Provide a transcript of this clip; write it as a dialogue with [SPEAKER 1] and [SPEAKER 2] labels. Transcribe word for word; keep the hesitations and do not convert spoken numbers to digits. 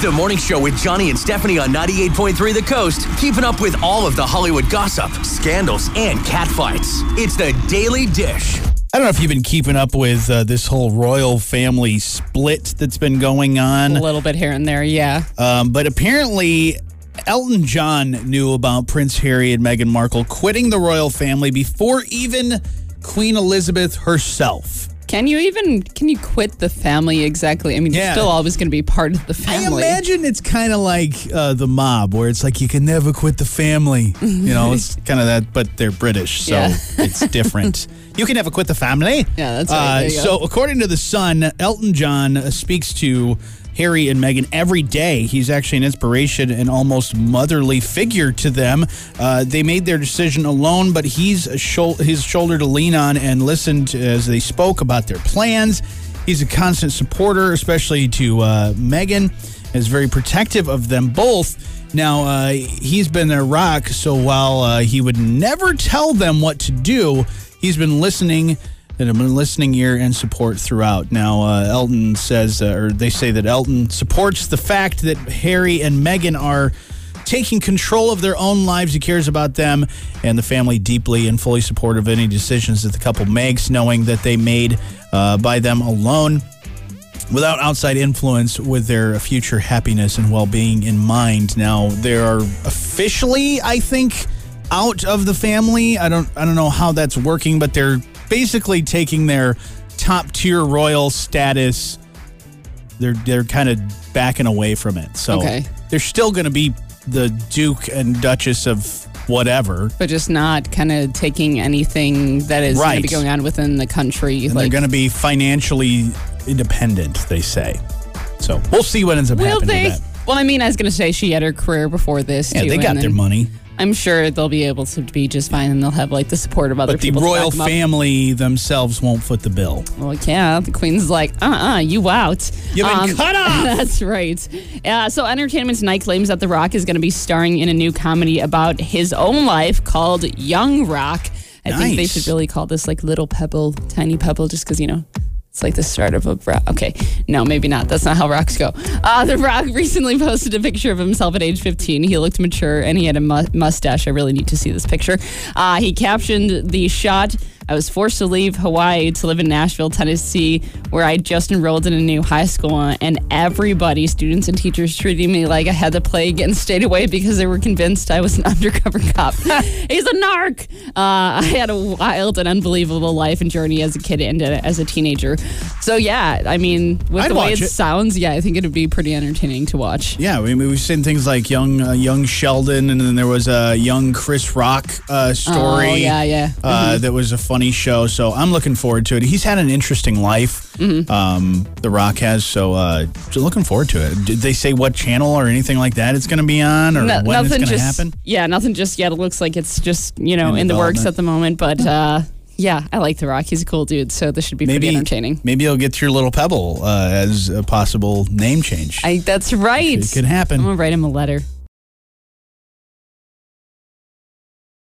[SPEAKER 1] The morning show with Johnny and Stephanie on ninety-eight point three The Coast, keeping up with all of the Hollywood gossip, scandals, and catfights. It's the Daily Dish.
[SPEAKER 2] I don't know if you've been keeping up with uh, this whole royal family split that's been going on.
[SPEAKER 3] A little bit here and there, yeah.
[SPEAKER 2] Um, but apparently, Elton John knew about Prince Harry and Meghan Markle quitting the royal family before even Queen Elizabeth herself.
[SPEAKER 3] Can you even, can you quit the family exactly? I mean,
[SPEAKER 2] Yeah.
[SPEAKER 3] you're still always going to be part of the
[SPEAKER 2] I
[SPEAKER 3] family.
[SPEAKER 2] imagine it's kind of like uh, the mob, where it's like you can never quit the family. You know, it's kind of that, but they're British, so
[SPEAKER 3] Yeah.
[SPEAKER 2] it's different. You can never quit the family.
[SPEAKER 3] Yeah, that's right. There
[SPEAKER 2] Uh,
[SPEAKER 3] you go.
[SPEAKER 2] so, according to The Sun, Elton John uh, speaks to Harry and Meghan every day. He's actually an inspiration and almost motherly figure to them. Uh, they made their decision alone, but he's a shou- his shoulder to lean on and listened as they spoke about their plans. He's a constant supporter, especially to uh, Meghan, is very protective of them both. Now, uh, he's been their rock, so while uh, he would never tell them what to do, he's been listening and have been listening ear and support throughout. Now, uh, Elton says, uh, or they say that Elton supports the fact that Harry and Meghan are taking control of their own lives. He cares about them and the family deeply and fully supportive of any decisions that the couple makes, knowing that they made uh, by them alone without outside influence, with their future happiness and well-being in mind. Now, they are officially, I think, out of the family. I don't I don't know how that's working, but they're basically taking their top tier royal status. They're they're kind of backing away from it. So
[SPEAKER 3] Okay.
[SPEAKER 2] they're still going to be the Duke and Duchess of whatever.
[SPEAKER 3] But just not kind of taking anything that is going
[SPEAKER 2] Right.
[SPEAKER 3] to be going on within the country.
[SPEAKER 2] And
[SPEAKER 3] like,
[SPEAKER 2] they're going to be financially independent, they say. So we'll see what ends up
[SPEAKER 3] will
[SPEAKER 2] happening
[SPEAKER 3] they?
[SPEAKER 2] with that.
[SPEAKER 3] Well, I mean, I was going to say she had her career before this,
[SPEAKER 2] Yeah,
[SPEAKER 3] too.
[SPEAKER 2] they
[SPEAKER 3] and
[SPEAKER 2] got their
[SPEAKER 3] then
[SPEAKER 2] money.
[SPEAKER 3] I'm sure they'll be able to be just fine, and they'll have, like, the support of other
[SPEAKER 2] But the
[SPEAKER 3] people. to
[SPEAKER 2] royal
[SPEAKER 3] back them up.
[SPEAKER 2] family themselves won't foot the bill.
[SPEAKER 3] Well, yeah, the queen's like, uh-uh, you out.
[SPEAKER 2] You've been cut off!
[SPEAKER 3] That's right. Uh, so Entertainment Tonight claims that The Rock is going to be starring in a new comedy about his own life called Young Rock. I think they
[SPEAKER 2] Nice.
[SPEAKER 3] should really call this, like, Little Pebble, Tiny Pebble, just because, you know, it's like the start of a rock. Okay, no, maybe not. That's not how rocks go. Uh, the Rock recently posted a picture of himself at age fifteen. He looked mature and he had a mu- mustache. I really need to see this picture. Uh, he captioned the shot, "I was forced to leave Hawaii to live in Nashville, Tennessee, where I just enrolled in a new high school, and everybody, students and teachers, treated me like I had the plague and stayed away because they were convinced I was an undercover cop." He's a narc. Uh, I had a wild and unbelievable life and journey as a kid and uh, as a teenager. So, yeah, I mean, with
[SPEAKER 2] I'd
[SPEAKER 3] the way
[SPEAKER 2] watch
[SPEAKER 3] it,
[SPEAKER 2] it.
[SPEAKER 3] sounds, yeah, I think it would be pretty entertaining to watch.
[SPEAKER 2] Yeah, we, we've seen things like young uh, young Sheldon, and then there was a young Chris Rock uh, story.
[SPEAKER 3] Oh, yeah, yeah.
[SPEAKER 2] Uh, that was a funny show, so I'm looking forward to it. He's had an interesting life,
[SPEAKER 3] Mm-hmm.
[SPEAKER 2] um, The Rock has, so uh, just looking forward to it. Did they say what channel or anything like that it's going to be on, or
[SPEAKER 3] No-
[SPEAKER 2] when it's going to
[SPEAKER 3] just,
[SPEAKER 2] happen?
[SPEAKER 3] Yeah, nothing just yet. It looks like it's just, you know,
[SPEAKER 2] In
[SPEAKER 3] in, the works
[SPEAKER 2] development.
[SPEAKER 3] at the moment. But, uh, yeah, I like The Rock. He's a cool dude, so this should be
[SPEAKER 2] Maybe
[SPEAKER 3] pretty entertaining.
[SPEAKER 2] Maybe you'll get your Little Pebble uh, as a possible name change.
[SPEAKER 3] I, that's right.
[SPEAKER 2] It could happen.
[SPEAKER 3] I'm going to write him a letter.